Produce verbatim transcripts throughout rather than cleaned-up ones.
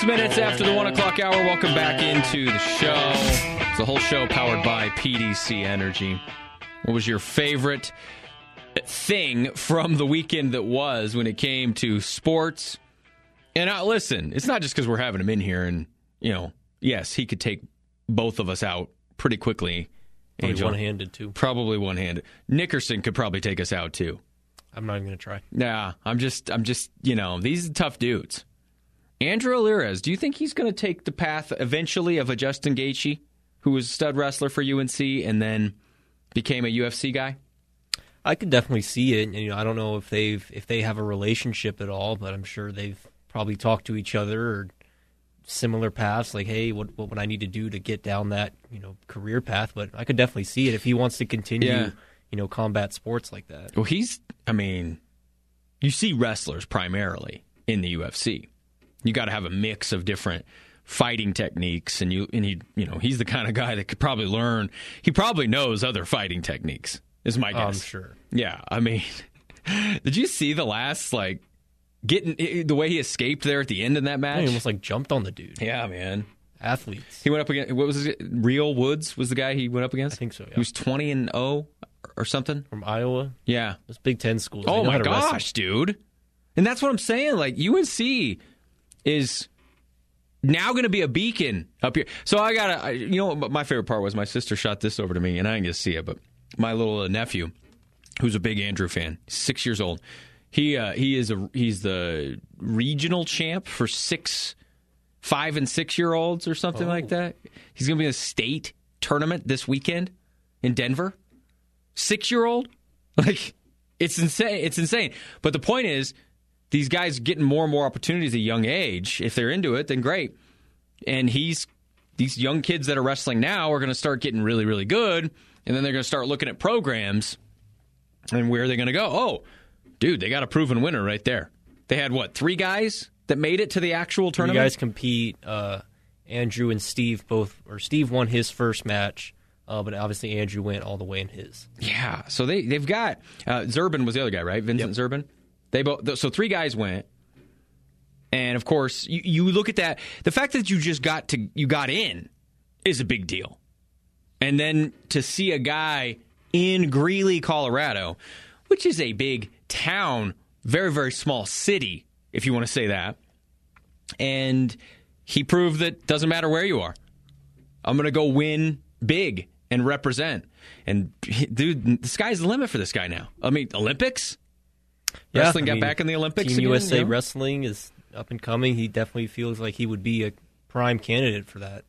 minutes after the one o'clock hour. Welcome back into the show. It's the whole show powered by P D C Energy. What was your favorite thing from the weekend that was when it came to sports? And uh, listen, it's not just because we're having him in here and, you know, yes, he could take both of us out pretty quickly. Probably Angel. one-handed, too. Probably one-handed. Nickerson could probably take us out, too. I'm not even going to try. Nah, I'm just, I'm just, you know, these are tough dudes. Andrew Alirez, do you think he's going to take the path eventually of a Justin Gaethje, who was a stud wrestler for U N C and then became a U F C guy? I could definitely see it. And, you know, I don't know if they've if they have a relationship at all, but I'm sure they've probably talked to each other or similar paths. Like, hey, what what would I need to do to get down that, you know, career path? But I could definitely see it if he wants to continue, Yeah. you know, combat sports like that. Well, he's, I mean, you see wrestlers primarily in the U F C. You got to have a mix of different fighting techniques, and you and he, you know, he's the kind of guy that could probably learn. He probably knows other fighting techniques. Is my guess. I'm sure. Yeah, I mean, did you see the last like getting the way he escaped there at the end of that match? He almost like jumped on the dude. Yeah, man. Athletes. He went up against, what was it? Real Woods was the guy he went up against? I think so, yeah. He was twenty and oh or something. From Iowa. Yeah. Those Big Ten schools. Oh, they know my how to wrestle. gosh, dude. And that's what I'm saying. Like, U N C is now going to be a beacon up here. So I got to, you know what my favorite part was? My sister shot this over to me, and I didn't get to see it, but my little nephew, who's a big Andrew fan, six years old, he uh, he is a he's the regional champ for six, five and six year olds or something Oh. like that. He's going to be in a state tournament this weekend in Denver. Six year old, like it's insane. It's insane. But the point is, these guys getting more and more opportunities at a young age. If they're into it, then great. And he's these young kids that are wrestling now are going to start getting really, really good, and then they're going to start looking at programs. And where are they going to go? Oh, dude, they got a proven winner right there. They had, what, three guys that made it to the actual You tournament? guys compete. Uh, Andrew and Steve both, or Steve won his first match, uh, but obviously Andrew went all the way in his. Yeah, so they, they've got, uh, Zerbin was the other guy, right? Vincent Yep. Zerbin? They both, so three guys went. And, of course, you, you look at that. The fact that you just got to you got in is a big deal. And then to see a guy in Greeley, Colorado, which is a big town, very, very small city, if you want to say that. And he proved that doesn't matter where you are. I'm going to go win big and represent. And, dude, the sky's the limit for this guy now. I mean, Olympics? Yeah, Wrestling I got mean, back in the Olympics Team again, U S A you know? Wrestling is up and coming. He definitely feels like he would be a prime candidate for that.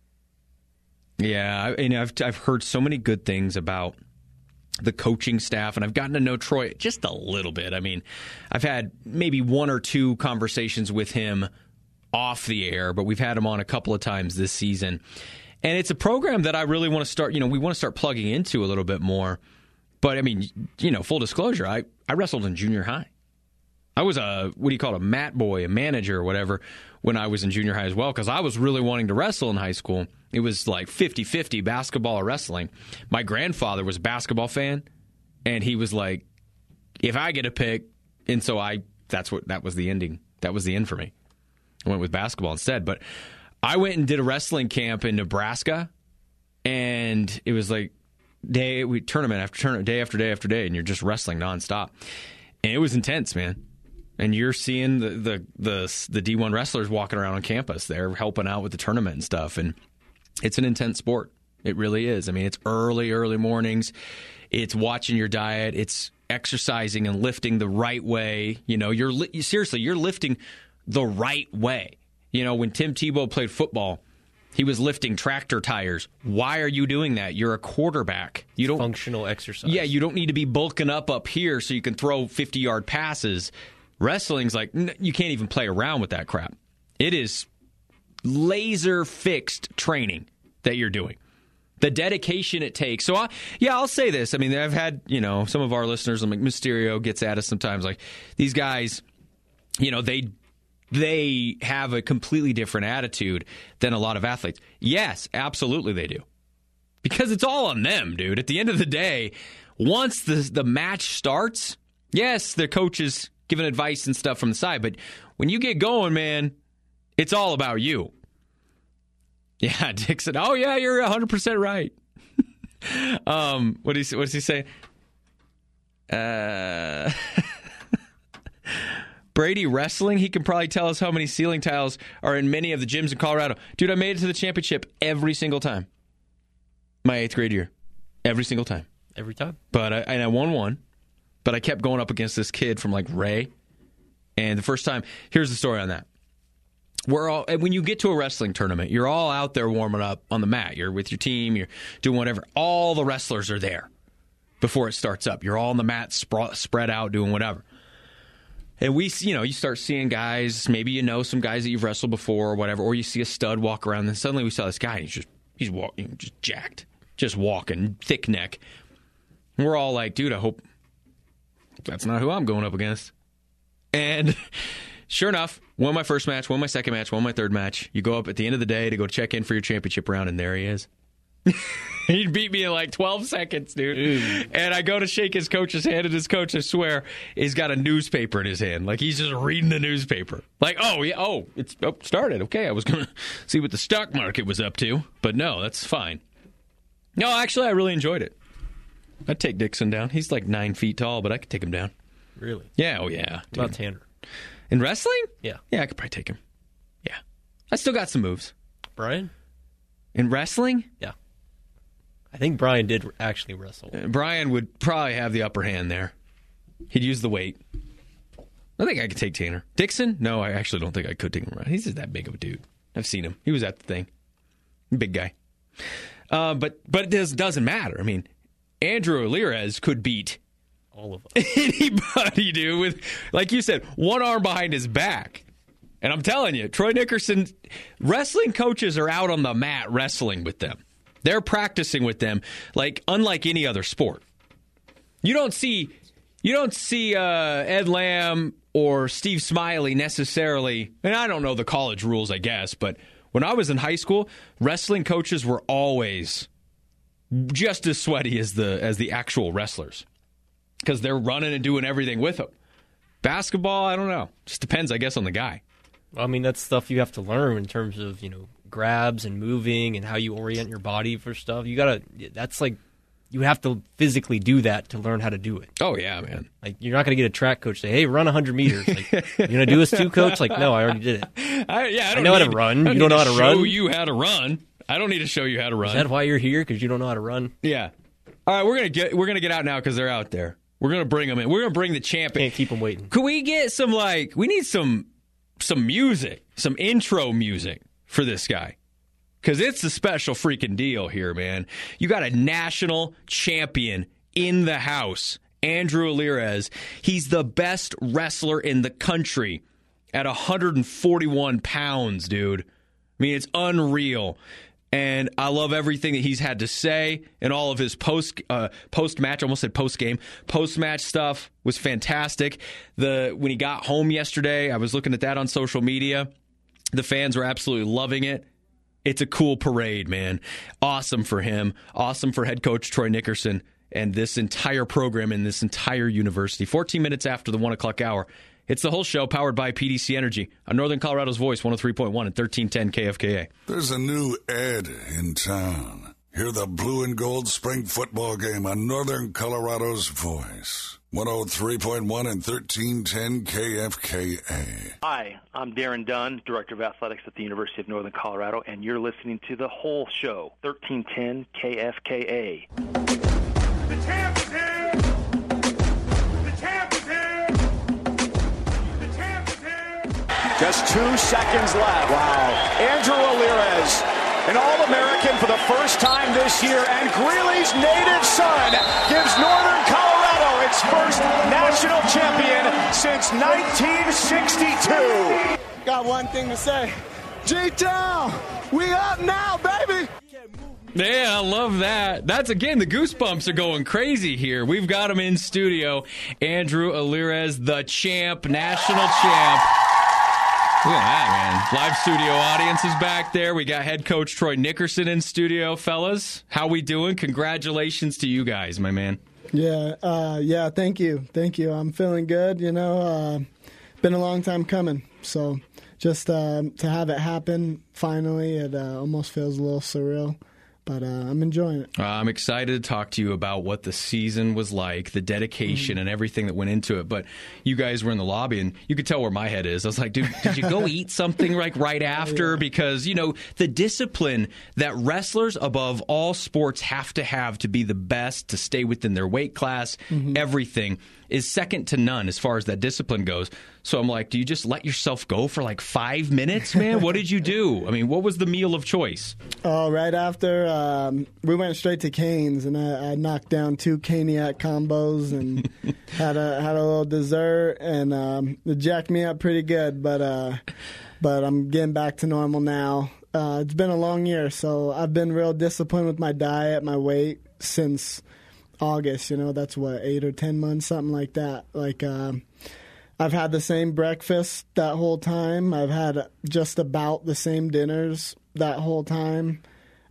Yeah, I, and I've I've heard so many good things about the coaching staff, and I've gotten to know Troy just a little bit. I mean, I've had maybe one or two conversations with him off the air, but we've had him on a couple of times this season. And it's a program that I really want to start, you know, we want to start plugging into a little bit more. But, I mean, you know, full disclosure, I, I wrestled in junior high. I was a, what do you call it, a mat boy, a manager or whatever, when I was in junior high as well, because I was really wanting to wrestle in high school. It was like fifty-fifty basketball or wrestling. My grandfather was a basketball fan, and he was like, if I get a pick, and so I, that's what, that was the ending. That was the end for me. I went with basketball instead. But I went and did a wrestling camp in Nebraska, and it was like, day we tournament after tournament, day after day after day, and you're just wrestling nonstop, and it was intense, man. And you're seeing the the the, the D one wrestlers walking around on campus, they're helping out with the tournament and stuff, and it's an intense sport. It really is. I mean, it's early, early mornings. It's watching your diet. It's exercising and lifting the right way. You know, you're li- seriously, you're lifting the right way. You know, when Tim Tebow played football, he was lifting tractor tires. Why are you doing that? You're a quarterback. You don't Functional exercise. Yeah, you don't need to be bulking up up here so you can throw fifty-yard passes. Wrestling's like, n- you can't even play around with that crap. It is laser-fixed training that you're doing. The dedication it takes. So, I, yeah, I'll say this. I mean, I've had, you know, some of our listeners, like Mysterio gets at us sometimes. Like, these guys, you know, they they have a completely different attitude than a lot of athletes. Yes, absolutely they do. Because it's all on them, dude. At the end of the day, once the the match starts, yes, the coach is giving advice and stuff from the side. But when you get going, man, It's all about you. Yeah, Dixon. Oh, yeah, you're one hundred percent right. um, what, do you, what does he say? Uh, Brady wrestling, he can probably tell us how many ceiling tiles are in many of the gyms in Colorado. Dude, I made it to the championship every single time. My eighth grade year. Every single time. Every time. But I, and I won one, but I kept going up against this kid from like Ray. And the first time, here's the story on that. We're all, when you get to a wrestling tournament, you're all out there warming up on the mat. You're with your team. You're doing whatever. All the wrestlers are there before it starts up. You're all on the mat, spra- spread out, doing whatever. And we, you know, you start seeing guys. Maybe you know some guys that you've wrestled before or whatever, or you see a stud walk around. And suddenly we saw this guy. And he's just he's walking, just jacked, just walking, thick neck. And we're all like, dude, I hope that's not who I'm going up against. And sure enough, won my first match, won my second match, won my third match. You go up at the end of the day to go check in for your championship round, and there he is. He beat me in like twelve seconds, dude. Ew. And I go to shake his coach's hand, and his coach, I swear, he's got a newspaper in his hand. Like, he's just reading the newspaper. Like, oh, yeah, oh, it's oh, started. Okay, I was going to see what the stock market was up to. But no, that's fine. No, actually, I really enjoyed it. I'd take Dixon down. He's like nine feet tall, but I could take him down. Really? Yeah, oh, yeah. What about Tanner? In wrestling? Yeah. Yeah, I could probably take him. Yeah. I still got some moves. Brian? In wrestling? Yeah. I think Brian did actually wrestle. Uh, Brian would probably have the upper hand there. He'd use the weight. I think I could take Tanner. Dixon? No, I actually don't think I could take him around. He's just that big of a dude. I've seen him. He was at the thing. Big guy. Uh, but but it does, doesn't matter. I mean, Andrew Alirez could beat all of us. Anybody, dude, with, like you said, one arm behind his back. And I'm telling you, Troy Nickerson, wrestling coaches are out on the mat wrestling with them. They're practicing with them like unlike any other sport. You don't see you don't see uh, Ed Lamb or Steve Smiley necessarily, and I don't know the college rules, I guess, but when I was in high school, wrestling coaches were always just as sweaty as the as the actual wrestlers because they're running and doing everything with them. Basketball, I don't know. Just depends, I guess, on the guy. I mean, that's stuff you have to learn in terms of, you know, grabs and moving and how you orient your body for stuff. You gotta, that's like, you have to physically do that to learn how to do it. Oh, yeah, man. Like, you're not going to get a track coach say, hey, run one hundred meters. Like, you're going to do this too, coach? Like, no, I already did it. I, yeah, I, don't I know need, how to run. I You don't know how to show run? show you how to run. I don't need to show you how to run. Is that why you're here? Because you don't know how to run? Yeah. All right, we're gonna get we're gonna get out now because they're out there. We're gonna bring them in. We're gonna bring the champ in. Can't keep them waiting. Could we get some like? We need some some music, some intro music for this guy. Because it's a special freaking deal here, man. You got a national champion in the house, Andrew Alirez. He's the best wrestler in the country at one hundred forty-one pounds, dude. I mean, it's unreal. And I love everything that he's had to say and all of his post uh, post match. I almost said post game. Post match stuff was fantastic. The when he got home yesterday, I was looking at that on social media. The fans were absolutely loving it. It's a cool parade, man. Awesome for him. Awesome for head coach Troy Nickerson and this entire program and this entire university. fourteen minutes after the one o'clock hour. It's the whole show powered by P D C Energy on Northern Colorado's Voice, one oh three point one and thirteen ten K F K A. There's a new Ed in town. Hear the blue and gold spring football game on Northern Colorado's Voice, one oh three point one and thirteen ten K F K A. Hi, I'm Darren Dunn, Director of Athletics at the University of Northern Colorado, and you're listening to the whole show, thirteen ten K F K A. The champ is here! The champ is here! The champ is here! Just two seconds left. Wow. Andrew Alirez, an All-American for the first time this year, and Greeley's native son gives Northern Colorado its first national champion since nineteen sixty-two. Got one thing to say. G-Town, we up now, baby! Yeah, I love that. That's, again, the goosebumps are going crazy here. We've got him in studio. Andrew Alirez, the champ, national champ. Look at that, man. Live studio audience is back there. We got head coach Troy Nickerson in studio, fellas. How we doing? Congratulations to you guys, my man. Yeah, uh, yeah, thank you. Thank you. I'm feeling good, you know. Uh, been a long time coming, so just uh, to have it happen finally, it uh, almost feels a little surreal. But uh, I'm enjoying it. Uh, I'm excited to talk to you about what the season was like, the dedication, mm-hmm. and everything that went into it. But you guys were in the lobby, and you could tell where my head is. I was like, dude, did you go eat something like right after? Yeah. Because, you know, the discipline that wrestlers above all sports have to have to be the best, to stay within their weight class, mm-hmm. everything is second to none as far as that discipline goes. So I'm like, do you just let yourself go for like five minutes, man? What did you do? I mean, what was the meal of choice? Oh, right after, um, we went straight to Cane's, and I, I knocked down two Caniac combos and had a had a little dessert, and um, it jacked me up pretty good. But uh, but I'm getting back to normal now. Uh, it's been a long year, so I've been real disciplined with my diet, my weight since August. You know, that's what, eight or ten months, something like that. Like, um, I've had the same breakfast that whole time. I've had just about the same dinners that whole time.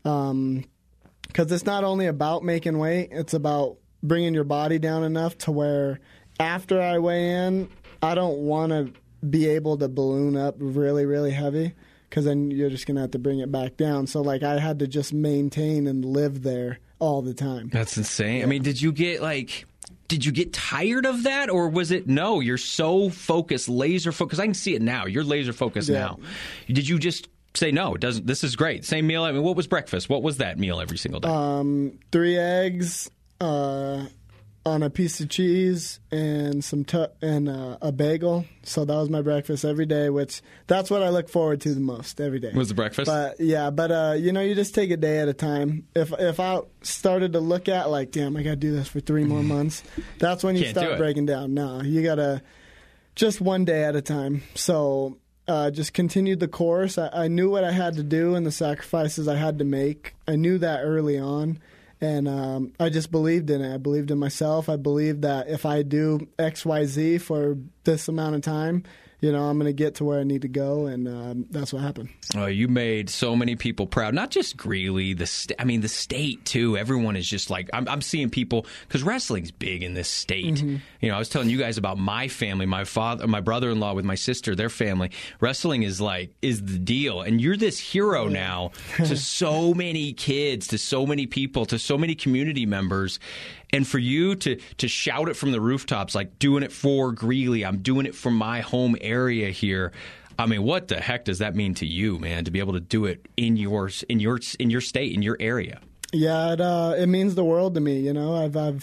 Um, because it's not only about making weight, it's about bringing your body down enough to where after I weigh in, I don't want to be able to balloon up really, really heavy, because then you're just going to have to bring it back down. So, like, I had to just maintain and live there all the time. That's insane. Yeah. I mean, did you get, like... Did you get tired of that, or was it, no, you're so focused, laser focused? I can see it now. You're laser focused yeah. now. Did you just say, no, it doesn't? This is great. Same meal. I mean, what was breakfast? What was that meal every single day? Um, three eggs uh, on a piece of cheese and some t- and uh, a bagel. So that was my breakfast every day, which that's what I look forward to the most every day. Was the breakfast? But yeah, but uh, you know, you just take a day at a time. If if I started to look at like, damn, I got to do this for three more months, that's when you Can't start breaking down. No, you got to just one day at a time. So uh, just continued the course. I, I knew what I had to do and the sacrifices I had to make. I knew that early on. And um, I just believed in it. I believed in myself. I believed that if I do X, Y, Z for this amount of time, you know, I'm going to get to where I need to go, and um, that's what happened. Oh, you made so many people proud. Not just Greeley, the st- I mean, the state, too. Everyone is just like, I'm, I'm seeing people, because wrestling's big in this state. Mm-hmm. You know, I was telling you guys about my family, my father, my brother-in-law with my sister, their family. Wrestling is like, is the deal. And you're this hero yeah. now to so many kids, to so many people, to so many community members. And for you to to shout it from the rooftops, like, doing it for Greeley, I'm doing it for my home area here. I mean, what the heck does that mean to you, man, to be able to do it in yours, in your in your state, in your area? Yeah, it uh, it means the world to me. You know, I've I've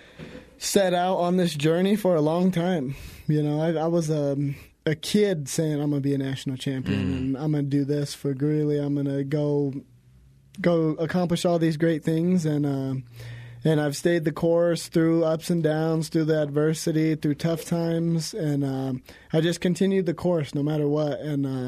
set out on this journey for a long time. You know, I, I was a a kid saying I'm gonna be a national champion mm. and I'm gonna do this for Greeley. I'm gonna go go accomplish all these great things, and. Uh, And I've stayed the course through ups and downs, through the adversity, through tough times, and um, I just continued the course no matter what. And uh,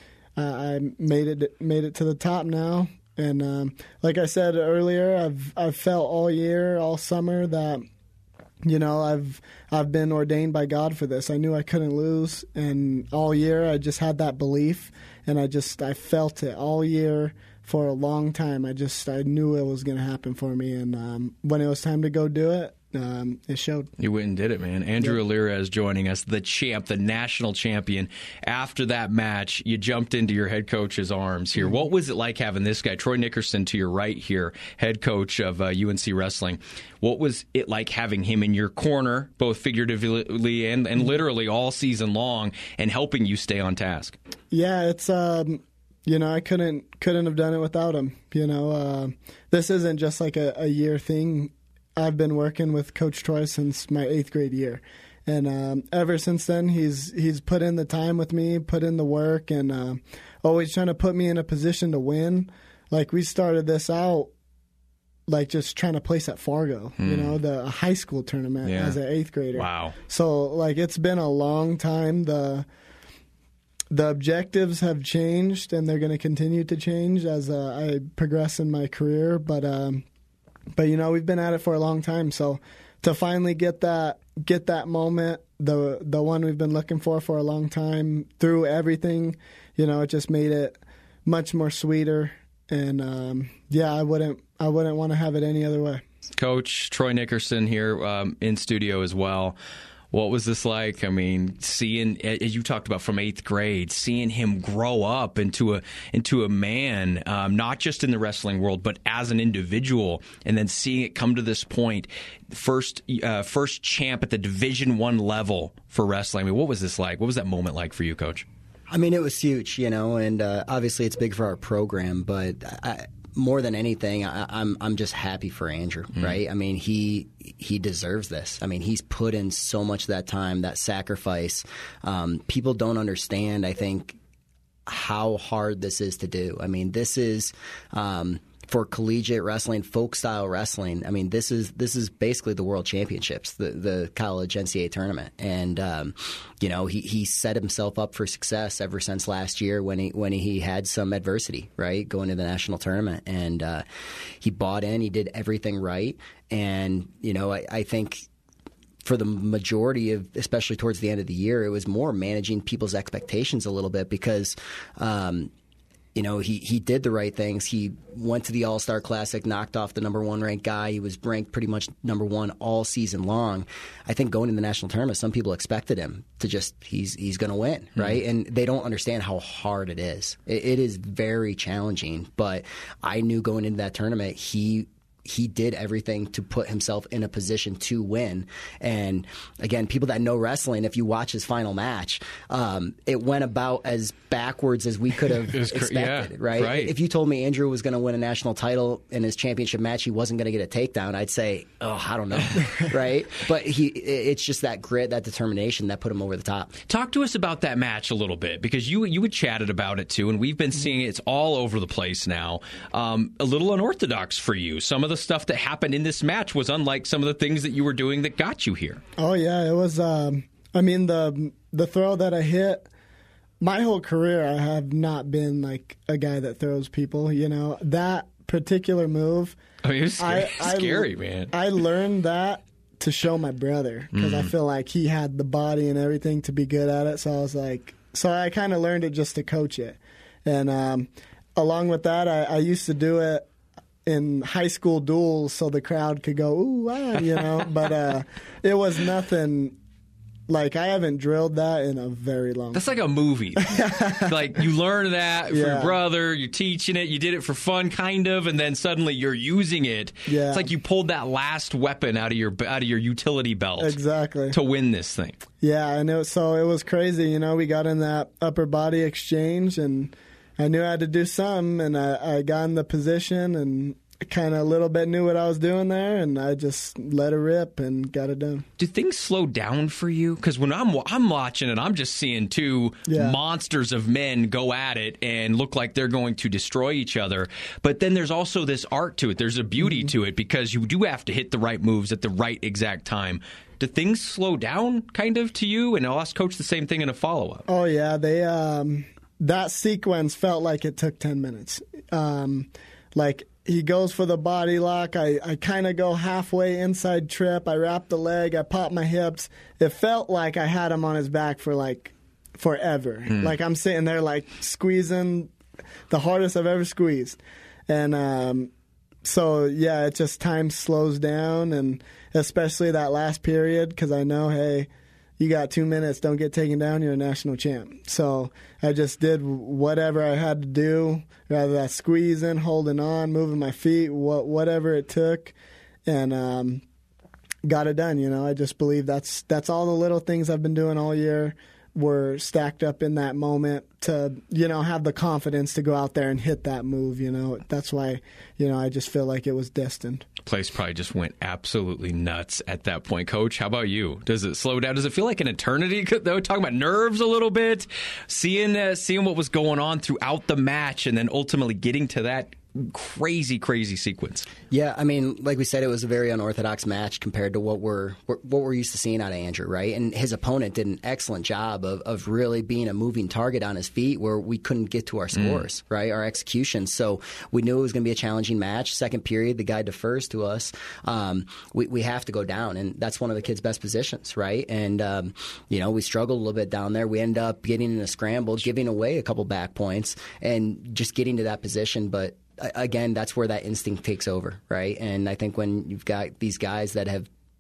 I made it made it to the top now. And um, like I said earlier, I've I've felt all year, all summer that you know I've I've been ordained by God for this. I knew I couldn't lose, and all year I just had that belief, and I just I felt it all year. For a long time, I just I knew it was going to happen for me, and um, when it was time to go do it, um, it showed. You went and did it, man. Andrew yep. Alirez joining us, the champ, the national champion. After that match, you jumped into your head coach's arms here. Mm-hmm. What was it like having this guy, Troy Nickerson, to your right here, head coach of uh, U N C Wrestling? What was it like having him in your corner, both figuratively and, and mm-hmm. literally all season long, and helping you stay on task? Yeah, it's... Um You know, I couldn't couldn't have done it without him. You know, uh, this isn't just like a, a year thing. I've been working with Coach Troy since my eighth grade year, and um, ever since then, he's he's put in the time with me, put in the work, and uh, always trying to put me in a position to win. Like, we started this out like just trying to place at Fargo, hmm. you know, the high school tournament yeah. as an eighth grader. Wow! So like, it's been a long time. The The objectives have changed, and they're going to continue to change as uh, I progress in my career. But, um, but you know, we've been at it for a long time. So to finally get that get that moment, the the one we've been looking for for a long time, through everything, you know, it just made it much more sweeter. And um, yeah, I wouldn't I wouldn't want to have it any other way. Coach Troy Nickerson here um, in studio as well. What was this like? I mean, seeing, as you talked about from eighth grade, seeing him grow up into a into a man, um, not just in the wrestling world, but as an individual, and then seeing it come to this point, first uh, first champ at the Division One level for wrestling. I mean, what was this like? What was that moment like for you, Coach? I mean, it was huge, you know, and uh, obviously it's big for our program, but I, more than anything, I, I'm I'm just happy for Andrew, mm. right? I mean, he he deserves this. I mean, he's put in so much of that time, that sacrifice. Um, people don't understand, I think, how hard this is to do. I mean, this is um, for collegiate wrestling, folk style wrestling. I mean, this is this is basically the World Championships, the the college N C A A tournament, and um, you know he he set himself up for success ever since last year when he when he had some adversity, right, going to the national tournament, and uh, he bought in, he did everything right, and you know I, I think. For the majority of, especially towards the end of the year, it was more managing people's expectations a little bit because, um, you know, he, he did the right things. He went to the All-Star Classic, knocked off the number one ranked guy. He was ranked pretty much number one all season long. I think going to the national tournament, some people expected him to just, he's he's going to win, right? Mm-hmm. And they don't understand how hard it is. It, it is very challenging, but I knew going into that tournament, he he did everything to put himself in a position to win. And again, people that know wrestling, if you watch his final match, um, it went about as backwards as we could have expected, yeah, right? right? If you told me Andrew was going to win a national title in his championship match, he wasn't going to get a takedown, I'd say, oh, I don't know, right? But he, it's just that grit, that determination that put him over the top. Talk to us about that match a little bit, because you you had chatted about it too, and we've been seeing it. It's all over the place now. Um, a little unorthodox for you. Some of the stuff that happened in this match was unlike some of the things that you were doing that got you here. Oh yeah, it was. Um, I mean, the the throw that I hit. My whole career, I have not been like a guy that throws people. You know, that particular move. Oh, it was scary, I, scary I, man. I learned that to show my brother because mm. I feel like he had the body and everything to be good at it. So I was like, so I kind of learned it just to coach it. And um, along with that, I, I used to do it in high school duels so the crowd could go, ooh, ah, you know. But uh, it was nothing. Like, I haven't drilled that in a very long That's time. like a movie. Like, you learn that from yeah. your brother, you're teaching it, you did it for fun, kind of, and then suddenly you're using it. Yeah. It's like you pulled that last weapon out of your out of your utility belt. Exactly. To win this thing. Yeah, and it was, so it was crazy. You know, we got in that upper body exchange, and I knew I had to do something, and I, I got in the position, and kind of a little bit knew what I was doing there, and I just let it rip and got it done. Do things slow down for you? Because when I'm I'm watching it, I'm just seeing two yeah. monsters of men go at it and look like they're going to destroy each other. But then there's also this art to it. There's a beauty mm-hmm. to it because you do have to hit the right moves at the right exact time. Do things slow down kind of to you? And I'll ask Coach the same thing in a follow-up. Oh, yeah. They um, that sequence felt like it took ten minutes. Um, like... He goes for the body lock. I, I kind of go halfway inside trip. I wrap the leg. I pop my hips. It felt like I had him on his back for like forever. Mm. Like I'm sitting there like squeezing the hardest I've ever squeezed. And um, so, yeah, it just time slows down, and especially that last period because I know, hey, you got two minutes, don't get taken down, you're a national champ. So I just did whatever I had to do, rather than squeezing, holding on, moving my feet, what, whatever it took, and um, got it done. You know, I just believe that's that's all the little things I've been doing all year were stacked up in that moment to, you know, have the confidence to go out there and hit that move, you know. That's why, you know, I just feel like it was destined. Place probably just went absolutely nuts at that point. Coach, how about you? Does it slow down? Does it feel like an eternity? Though, talking about nerves a little bit, seeing uh, seeing what was going on throughout the match, and then ultimately getting to that crazy, crazy sequence. Yeah, I mean, like we said, it was a very unorthodox match compared to what we're what we're used to seeing out of Andrew, right? And his opponent did an excellent job of, of really being a moving target on his feet where we couldn't get to our scores, mm. right? Our execution. So we knew it was going to be a challenging match. Second period, the guy defers to us. Um, we, we have to go down, and that's one of the kid's best positions, right? And, um, you know, we struggled a little bit down there. We end up getting in a scramble, giving away a couple back points, and just getting to that position, but again, that's where that instinct takes over, right? And I think when you've got these guys that have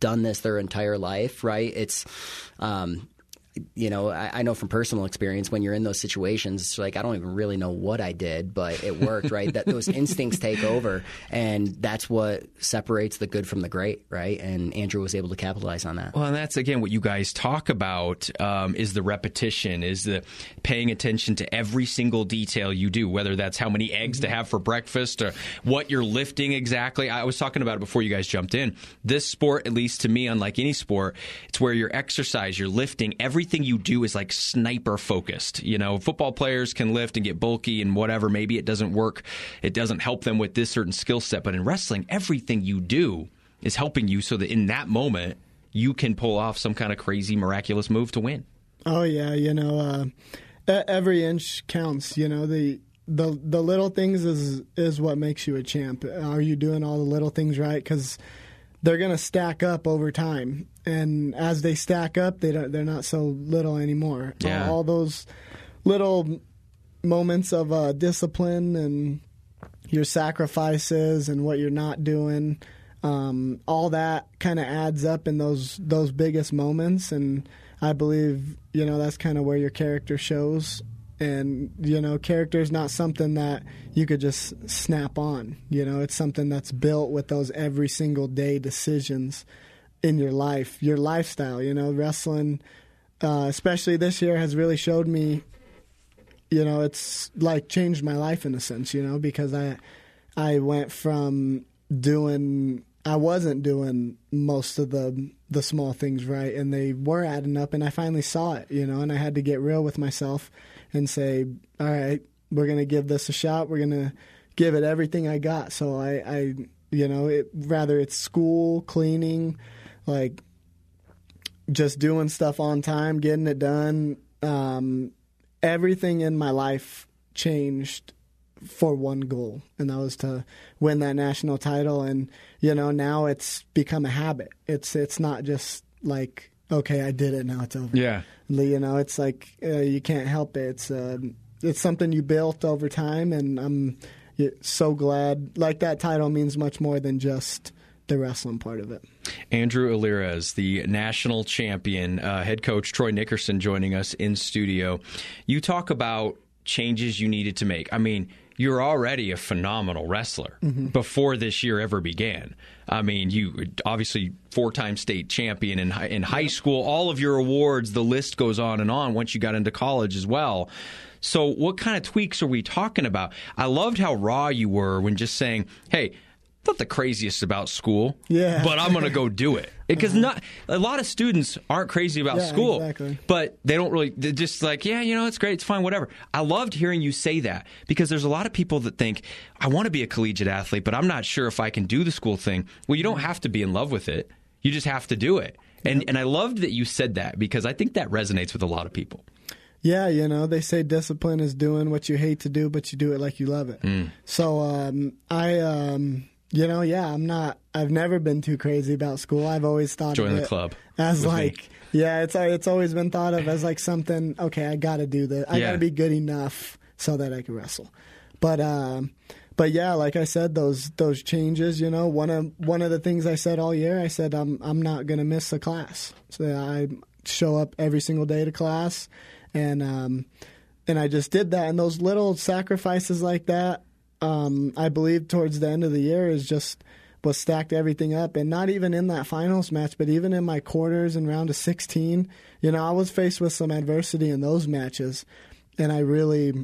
done this their entire life, right? It's, um, you know, I, I know from personal experience when you're in those situations, it's like I don't even really know what I did, but it worked, right? That those instincts take over, and that's what separates the good from the great, right? And Andrew was able to capitalize on that. Well, and that's, again, what you guys talk about um, is the repetition, is the paying attention to every single detail you do, whether that's how many eggs to have for breakfast or what you're lifting exactly. I was talking about it before you guys jumped in. This sport, at least to me, unlike any sport, it's where your exercise, your lifting, everything you do is like sniper focused. You know, football players can lift and get bulky and whatever. Maybe it doesn't work. It doesn't help them with this certain skill set. But in wrestling, everything you do is helping you so that in that moment, you can pull off some kind of crazy, miraculous move to win. Oh, yeah. You know, uh, every inch counts. You know, the the the little things is is what makes you a champ. Are you doing all the little things right? Because they're going to stack up over time. And as they stack up, they don't, they're not so little anymore. Yeah. All, all those little moments of uh, discipline and your sacrifices and what you're not doing, um, all that kind of adds up in those those biggest moments. And I believe, you know, that's kind of where your character shows. And, you know, character is not something that you could just snap on. You know, it's something that's built with those every single day decisions in your life, your lifestyle. You know, wrestling, uh, especially this year, has really showed me, you know, it's like changed my life in a sense, you know, because I, I went from doing, I wasn't doing most of the the small things right, and they were adding up, and I finally saw it, you know, and I had to get real with myself and say, all right, we're going to give this a shot. We're going to give it everything I got. So I, I you know, it, rather it's school, cleaning, like just doing stuff on time, getting it done. Um, everything in my life changed for one goal, and that was to win that national title. And, you know, now it's become a habit. It's, it's not just like, okay, I did it, now it's over. Yeah. You know, it's like uh, you can't help it. It's uh, it's something you built over time, and I'm so glad. Like, that title means much more than just the wrestling part of it. Andrew Alirez, the national champion, uh, head coach Troy Nickerson joining us in studio. You talk about changes you needed to make. I mean, you're already a phenomenal wrestler mm-hmm. before this year ever began. I mean, you obviously four-time state champion in high, in high school, all of your awards, the list goes on and on once you got into college as well. So what kind of tweaks are we talking about? I loved how raw you were when just saying, hey, not the craziest about school, yeah. but I'm going to go do it. Because uh-huh. not a lot of students aren't crazy about yeah, school, exactly. but they don't really, they're just like, yeah, you know, it's great, it's fine, whatever. I loved hearing you say that, because there's a lot of people that think, I want to be a collegiate athlete, but I'm not sure if I can do the school thing. Well, you don't have to be in love with it. You just have to do it. And yep. and I loved that you said that, because I think that resonates with a lot of people. Yeah, you know, they say discipline is doing what you hate to do, but you do it like you love it. Mm. So um, I... Um, You know, yeah, I'm not, I've never been too crazy about school. I've always thought Join of it the club as like, me. yeah, it's it's always been thought of as like something, okay, I got to do this. I yeah. got to be good enough so that I can wrestle. But, um, but yeah, like I said, those those changes, you know, one of one of the things I said all year, I said I'm I'm not going to miss a class. So I show up every single day to class, and um, and I just did that. And those little sacrifices like that, Um, I believe towards the end of the year is just what stacked everything up. And not even in that finals match, but even in my quarters and round of sixteen, you know, I was faced with some adversity in those matches. And I really,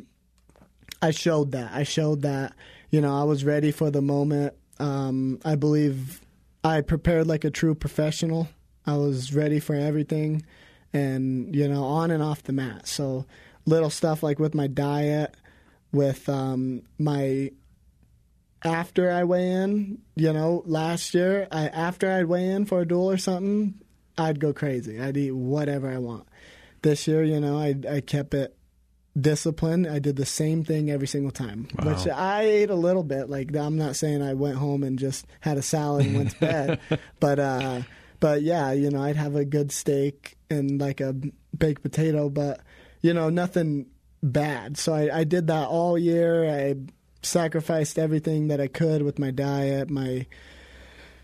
I showed that. I showed that, you know, I was ready for the moment. Um, I believe I prepared like a true professional. I was ready for everything, and, you know, on and off the mat. So little stuff like with my diet, with um, my after I weigh in, you know, last year, I, after I'd weigh in for a duel or something, I'd go crazy. I'd eat whatever I want. This year, you know, I I kept it disciplined. I did the same thing every single time, wow. which I ate a little bit. Like, I'm not saying I went home and just had a salad and went to bed, but uh, but yeah, you know, I'd have a good steak and like a baked potato, but, you know, nothing bad. So I, I did that all year. I sacrificed everything that I could with my diet, my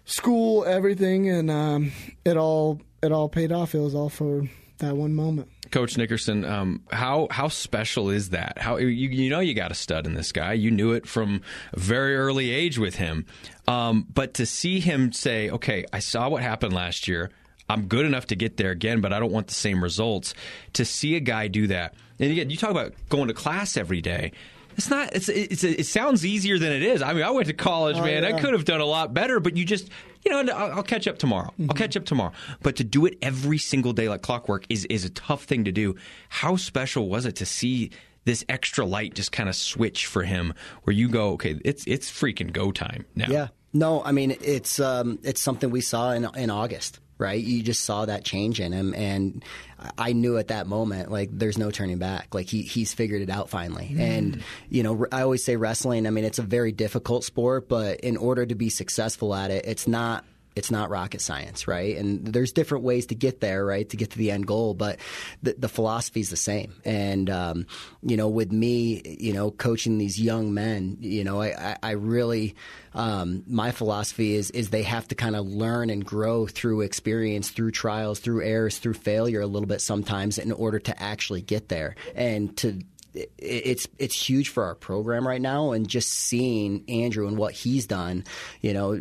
school, everything, and um, it all it all paid off. It was all for that one moment. Coach Nickerson, um, how how special is that? How you you know you got a stud in this guy. You knew it from a very early age with him, um, but to see him say, "Okay, I saw what happened last year. I'm good enough to get there again, but I don't want the same results." To see a guy do that, and again, you talk about going to class every day. It's not. It's. It's. It sounds easier than it is. I mean, I went to college, oh, man. Yeah. I could have done a lot better, but you just, you know, I'll, I'll catch up tomorrow. Mm-hmm. I'll catch up tomorrow. But to do it every single day like clockwork is is a tough thing to do. How special was it to see this extra light just kind of switch for him, where you go, okay, it's it's freaking go time now. Yeah. No, I mean it's um, it's something we saw in in August. Right, you just saw that change in him, and I knew at that moment, like, there's no turning back. Like, he he's figured it out finally. Mm. And you know, I always say wrestling. I mean, it's a very difficult sport, but in order to be successful at it, it's not. It's not rocket science, right? And there's different ways to get there, right, to get to the end goal, but the, the philosophy is the same. And, um, you know, with me, you know, coaching these young men, you know, I, I really, um, my philosophy is is they have to kind of learn and grow through experience, through trials, through errors, through failure a little bit sometimes in order to actually get there. And to It's it's huge for our program right now, and just seeing Andrew and what he's done, you know,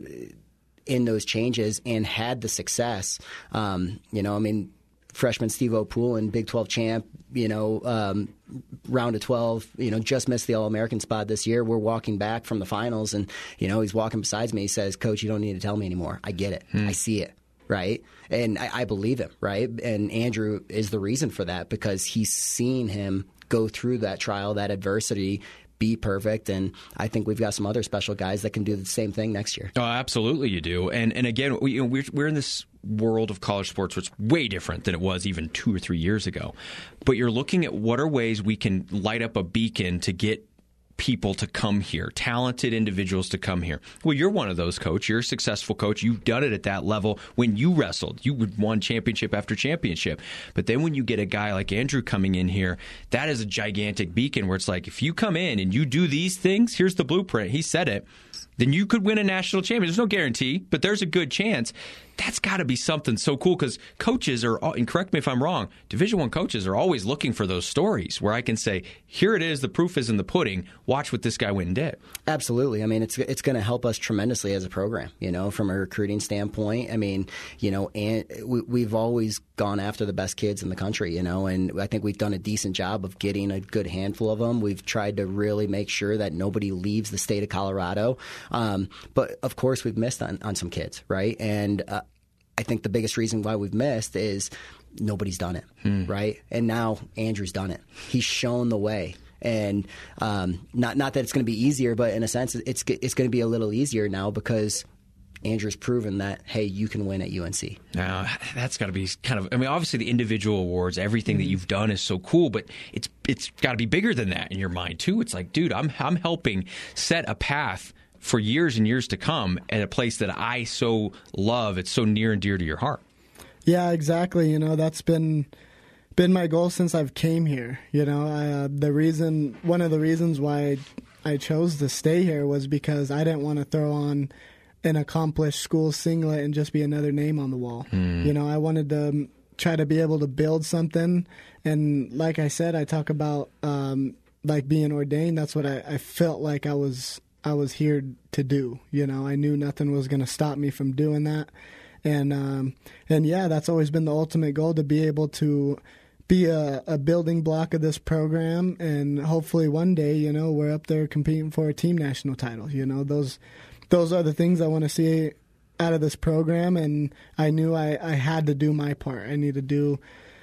in those changes and had the success. Um, you know, I mean, freshman Steve O'Poole, Big twelve champ, you know, um, round of twelve, you know, just missed the All-American spot this year. We're walking back from the finals, and, you know, he's walking beside me. He says, "Coach, you don't need to tell me anymore. I get it. Hmm. I see it." Right? And I, I believe him, right? And Andrew is the reason for that, because he's seen him go through that trial, that adversity, be perfect, and I think we've got some other special guys that can do the same thing next year. Oh, absolutely, you do. And and again, we, you know, we're we're in this world of college sports, which is way different than it was even two or three years ago. But you're looking at what are ways we can light up a beacon to get people to come here, talented individuals to come here. Well, you're one of those, Coach. You're a successful coach. You've done it at that level when you wrestled. You won championship after championship. But then when you get a guy like Andrew coming in here, that is a gigantic beacon where it's like, if you come in and you do these things, here's the blueprint. He said it. Then you could win a national championship. There's no guarantee, but there's a good chance. That's got to be something so cool, because coaches are, and correct me if I'm wrong, Division I coaches are always looking for those stories where I can say, here it is, the proof is in the pudding. Watch what this guy went and did. Absolutely. I mean, it's it's going to help us tremendously as a program, you know, from a recruiting standpoint. I mean, you know, and we, we've always gone after the best kids in the country, you know, and I think we've done a decent job of getting a good handful of them. We've tried to really make sure that nobody leaves the state of Colorado. Um, but, of course, we've missed on, on some kids, right? And uh, I think the biggest reason why we've missed is nobody's done it, hmm. right? And now Andrew's done it. He's shown the way. And um, not not that it's going to be easier, but in a sense, it's it's going to be a little easier now because Andrew's proven that, hey, you can win at U N C. Now, that's got to be kind of, I mean, obviously the individual awards, everything that you've done is so cool, but it's it's got to be bigger than that in your mind, too. It's like, dude, I'm I'm helping set a path for years and years to come at a place that I so love. It's so near and dear to your heart. Yeah, exactly. You know, that's been been my goal since I've came here. You know, I, uh, the reason, one of the reasons why I chose to stay here was because I didn't want to throw on an accomplished school singlet and just be another name on the wall. Mm. You know, I wanted to try to be able to build something. And like I said, I talk about um, like being ordained. That's what I, I felt like I was I was here to do. You know, I knew nothing was going to stop me from doing that. And um, and yeah, that's always been the ultimate goal, to be able to be a, a building block of this program. And hopefully one day, you know, we're up there competing for a team national title. You know, those those are the things I want to see out of this program. And I knew I, I had to do my part. I need to do,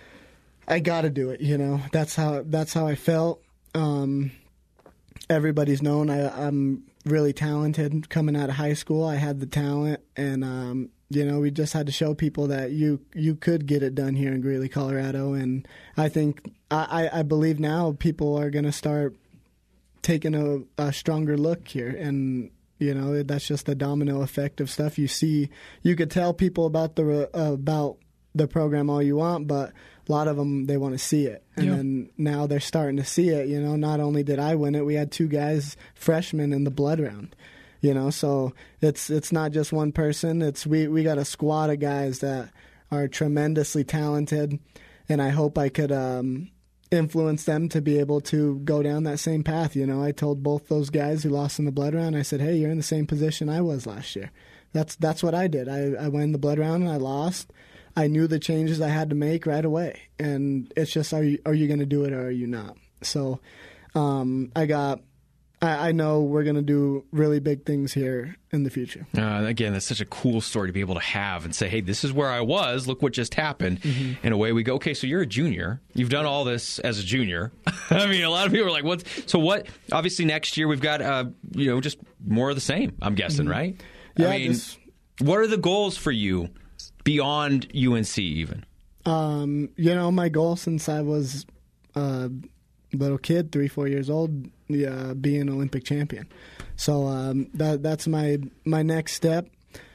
I got to do it. You know, that's how that's how I felt. Um, everybody's known I, I'm really talented coming out of high school. I had the talent, and um, you know, we just had to show people that you you could get it done here in Greeley, Colorado. And I think I, I believe now people are going to start taking a, a stronger look here, and you know, that's just the domino effect of stuff you see. You could tell people about the uh, about the program all you want, but a lot of them, they want to see it. And yeah. then now they're starting to see it. You know, not only did I win it, we had two guys, freshmen, in the blood round. You know, so it's it's not just one person. It's we, we got a squad of guys that are tremendously talented, and I hope I could um, influence them to be able to go down that same path. You know, I told both those guys who lost in the blood round, I said, hey, you're in the same position I was last year. That's that's what I did. I, I went in the blood round and I lost. I knew the changes I had to make right away, and it's just, are you are you going to do it or are you not? So um, I got. I know we're going to do really big things here in the future. Uh, again, that's such a cool story to be able to have and say, hey, this is where I was. Look what just happened. Mm-hmm. And away we go. Okay, so you're a junior. You've done all this as a junior. I mean, a lot of people are like, what? So what? Obviously, next year we've got, uh, you know, just more of the same, I'm guessing, mm-hmm. right? Yeah. I mean, just, what are the goals for you beyond U N C even? Um, you know, my goal since I was a little kid, three, four years old, Uh, be an Olympic champion. So um, that that's my my next step.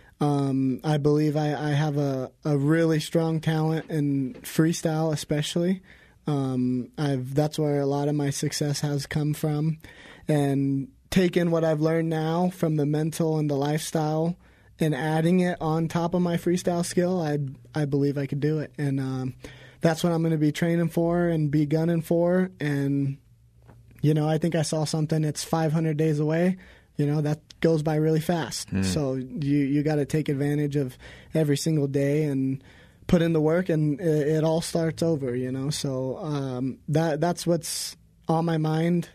Um, I believe I, I have a, a really strong talent in freestyle, especially. Um, I've that's where a lot of my success has come from, and taking what I've learned now from the mental and the lifestyle and adding it on top of my freestyle skill, I I believe I could do it, and um, that's what I'm going to be training for and be gunning for. And you know, I think I saw something that's five hundred days away. You know, that goes by really fast. Mm. So you you got to take advantage of every single day and put in the work, and it, it all starts over, you know. So um, that that's what's on my mind,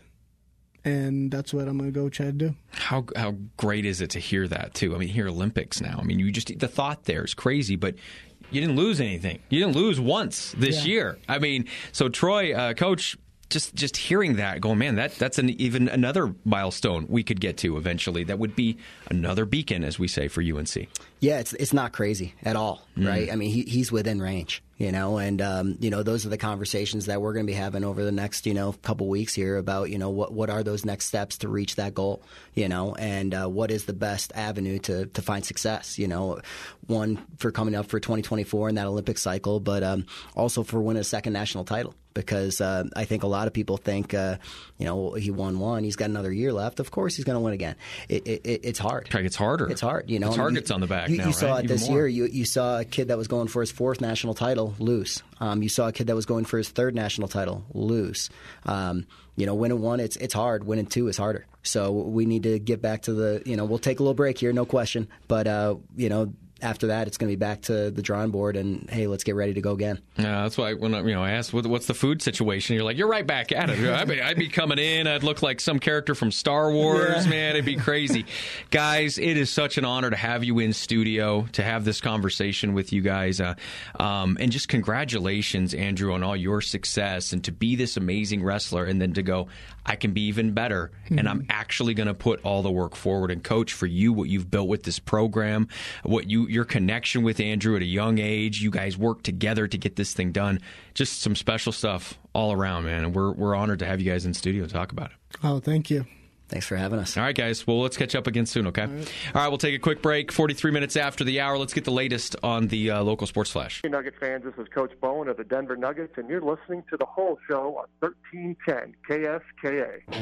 and that's what I'm going to go try to do. How how great is it to hear that, too? I mean, here Olympics now. I mean, you just the thought there is crazy, but you didn't lose anything. You didn't lose once this yeah. year. I mean, so Troy, uh, Coach, Just just hearing that, going, man, that that's an, even another milestone we could get to eventually. That would be another beacon, as we say, for U N C. Yeah, it's it's not crazy at all, mm. right? I mean, he, he's within range, you know, and um, you know, those are the conversations that we're going to be having over the next, you know, couple weeks here about, you know, what what are those next steps to reach that goal, you know, and uh, what is the best avenue to to find success, you know, one for coming up for twenty twenty-four in that Olympic cycle, but um, also for winning a second national title. Because uh, I think a lot of people think, uh, you know, he won one, he's got another year left. Of course, he's going to win again. It, it, it's hard. It's harder. It's hard. You know, the target's on the back. You, now, you saw right? it Even this more. year. You you saw a kid that was going for his fourth national title lose. Um, you saw a kid that was going for his third national title lose. Um, you know, winning one, it's it's hard. Winning two is harder. So we need to get back to the. You know, we'll take a little break here, no question. But uh, you know. After that, it's going to be back to the drawing board, and hey, let's get ready to go again. Yeah, that's why when I, you know I asked what, what's the food situation, you're like, you're right back at it. I'd be, I'd be coming in, I'd look like some character from Star Wars, yeah. man. It'd be crazy, guys. It is such an honor to have you in studio to have this conversation with you guys, uh, um, and just congratulations, Andrew, on all your success and to be this amazing wrestler, and then to go, I can be even better, mm-hmm. and I'm actually going to put all the work forward. And Coach, for you, what you've built with this program, what you your connection with Andrew at a young age, you guys work together to get this thing done. Just some special stuff all around, man. And we're we're honored to have you guys in studio to talk about it. Oh, thank you. Thanks for having us. All right, guys. Well, let's catch up again soon, okay? All right, all right we'll take a quick break. forty-three minutes after the hour. Let's get the latest on the uh, local sports flash. Hey, Nugget fans, this is Coach Bowen of the Denver Nuggets, and you're listening to The Whole Show on thirteen ten K S K A.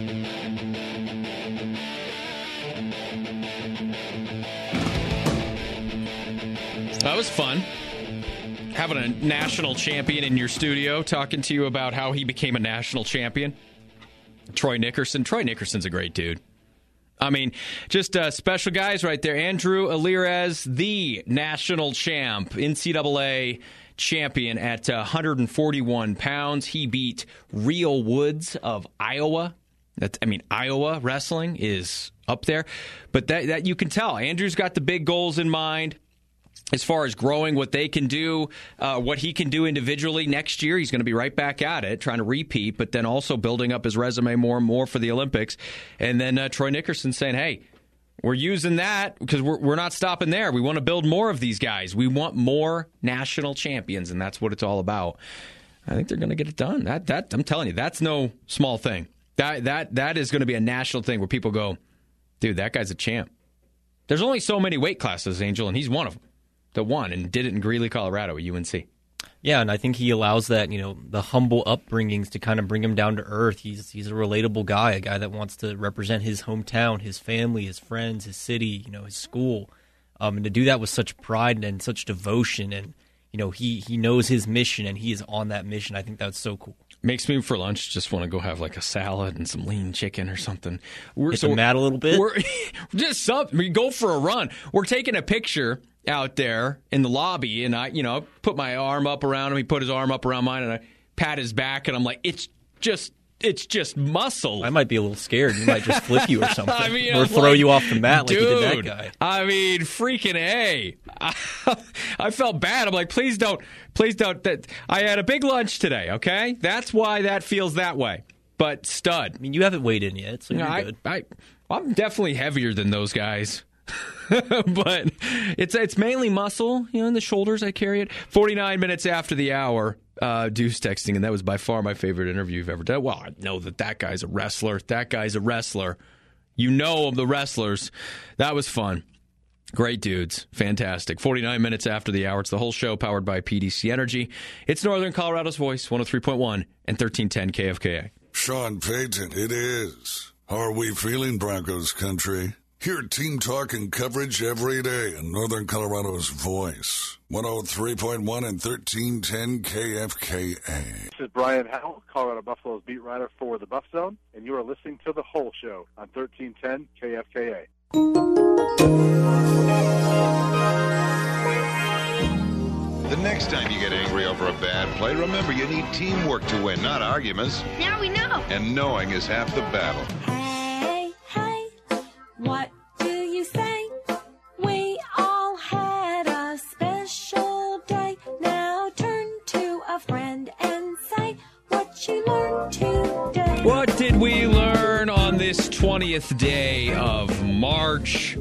That was fun. Having a national champion in your studio, talking to you about how he became a national champion. Troy Nickerson. Troy Nickerson's a great dude. I mean, just uh, special guys right there. Andrew Alirez, the national champ, N C double A champion at uh, one hundred forty-one pounds. He beat Real Woods of Iowa. That's, I mean, Iowa wrestling is up there. But that, that you can tell. Andrew's got the big goals in mind. As far as growing what they can do, uh, what he can do individually next year, he's going to be right back at it, trying to repeat, but then also building up his resume more and more for the Olympics. And then uh, Troy Nickerson saying, hey, we're using that because we're, we're not stopping there. We want to build more of these guys. We want more national champions, and that's what it's all about. I think they're going to get it done. That that I'm telling you, that's no small thing. That that That is going to be a national thing where people go, dude, that guy's a champ. There's only so many weight classes, Angel, and he's one of them. The one, and did it in Greeley, Colorado at U N C. Yeah, and I think he allows that, you know, the humble upbringings to kind of bring him down to earth. He's he's a relatable guy, a guy that wants to represent his hometown, his family, his friends, his city, you know, his school. Um, and to do that with such pride and such devotion, and, you know, he, he knows his mission and he is on that mission. I think that's so cool. Makes me for lunch just want to go have like a salad and some lean chicken or something. We're Hit so the mat a little bit. We're just something. We go for a run. We're taking a picture out there in the lobby, and I, you know, put my arm up around him. He put his arm up around mine, and I pat his back, and I'm like, it's just, it's just muscle. I might be a little scared. He might just flip you or something, I mean, or I'm throw like, you off the mat like dude, he did that guy. I mean, freaking A. I, I felt bad. I'm like, please don't, please don't. That I had a big lunch today. Okay, that's why that feels that way. But stud. I mean, you haven't weighed in yet, so you you're know, I, good. I, I'm definitely heavier than those guys. But it's it's mainly muscle, you know, in the shoulders. I carry it. forty-nine minutes after the hour, uh, Deuce texting, and that was by far my favorite interview you've ever done. Well, I know that that guy's a wrestler. That guy's a wrestler. You know of the wrestlers. That was fun. Great dudes. Fantastic. forty-nine minutes after the hour. It's the whole show powered by P D C Energy. It's Northern Colorado's Voice, one oh three point one and thirteen ten K F K A. Sean Payton, it is. How are we feeling, Broncos country? Hear team talk and coverage every day in Northern Colorado's Voice. one oh three point one and thirteen ten K F K A. This is Brian Howell, Colorado Buffalo's beat writer for the Buff Zone, and you are listening to The Whole Show on thirteen ten K F K A. The next time you get angry over a bad play, remember you need teamwork to win, not arguments. Now we know. And knowing is half the battle. Hey, hey, what do you say? We all had a special day. Now turn to a friend and say what you learned today. What did we learn on this twentieth day of March?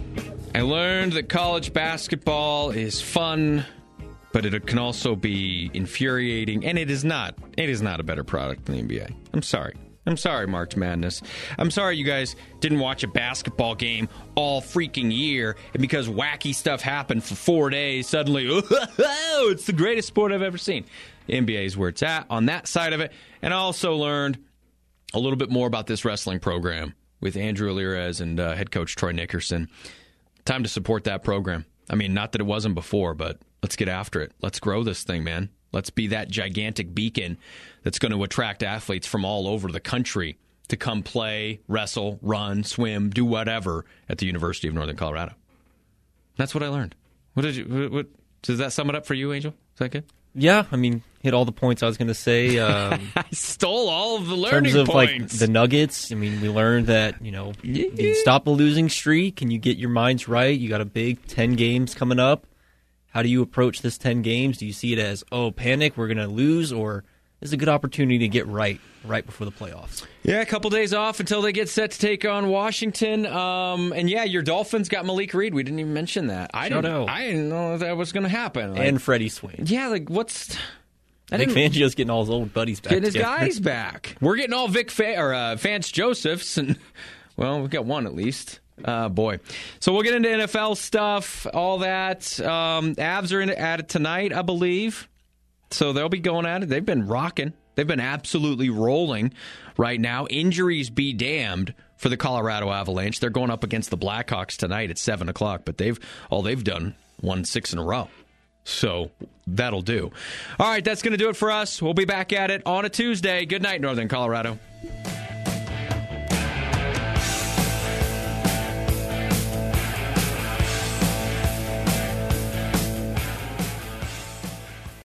I learned that college basketball is fun, but it can also be infuriating, and it is not. It is not a better product than the N B A. I'm sorry. I'm sorry, March Madness. I'm sorry you guys didn't watch a basketball game all freaking year, and because wacky stuff happened for four days, suddenly, oh, it's the greatest sport I've ever seen. The N B A is where it's at on that side of it. And I also learned a little bit more about this wrestling program with Andrew Alirez and uh, head coach Troy Nickerson. Time to support that program. I mean, not that it wasn't before, but let's get after it. Let's grow this thing, man. Let's be that gigantic beacon that's going to attract athletes from all over the country to come play, wrestle, run, swim, do whatever at the University of Northern Colorado. That's what I learned. What did you? What, what does that sum it up for you, Angel? Is that good? Yeah, I mean, hit all the points I was going to say. Um, I stole all of the in learning terms of points. like the Nuggets, I mean, we learned that, you know, you stop a losing streak and you get your minds right. You got a big ten games coming up. How do you approach this ten games? Do you see it as, oh, panic, we're going to lose, or is it a good opportunity to get right right before the playoffs? Yeah, a couple days off until they get set to take on Washington. Um, and yeah, your Dolphins got Malik Reed. We didn't even mention that. I Shout didn't. out. I didn't know that was going to happen. Like, And Freddie Swain. yeah, like what's? I think Fangio's getting all his old buddies back Getting his together. guys back. We're getting all Vic Fa- or uh, Vance Josephs, and well, we got one at least. Uh, boy. So we'll get into N F L stuff, all that. Um, Avs are in, at it tonight, I believe. So they'll be going at it. They've been rocking. They've been absolutely rolling right now. Injuries be damned for the Colorado Avalanche. They're going up against the Blackhawks tonight at seven o'clock, but they've all they've done won six in a row. So that'll do. All right, that's going to do it for us. We'll be back at it on a Tuesday. Good night, Northern Colorado.